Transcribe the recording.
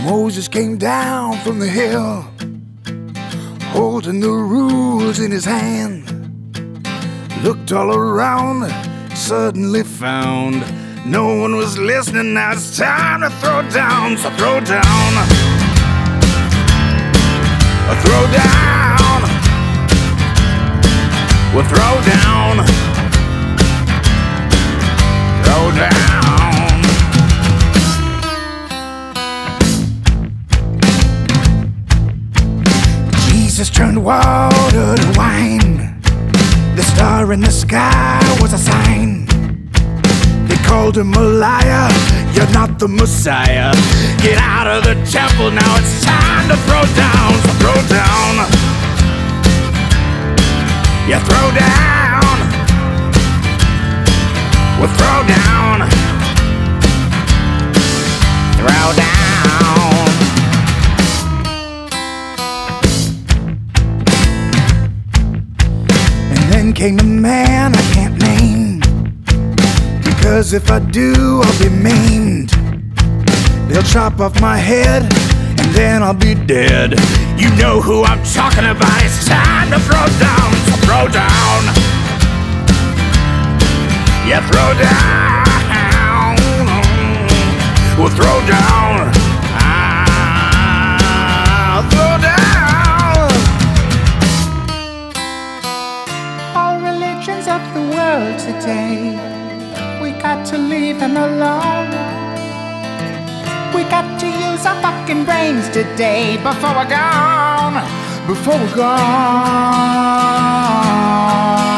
Moses came down from the hill, holding the rules in his hand. Looked all around, suddenly found no one was listening. Now it's time to throw down. So throw down, throw down, we'll throw down, throw down. Jesus turned water to wine. The star in the sky was a sign. They called him a liar, you're not the Messiah. Get out of the temple, now it's time to throw down. So throw down, yeah, throw down, we'll throw down, throw down. Then came a man I can't name, because if I do, I'll be maimed. They'll chop off my head, and then I'll be dead. You know who I'm talking about. It's time to throw down. So throw down, yeah, throw down, we'll throw down, throw down. Of the world today, we got to leave them alone. We got to use our fucking brains today before we're gone, before we're gone.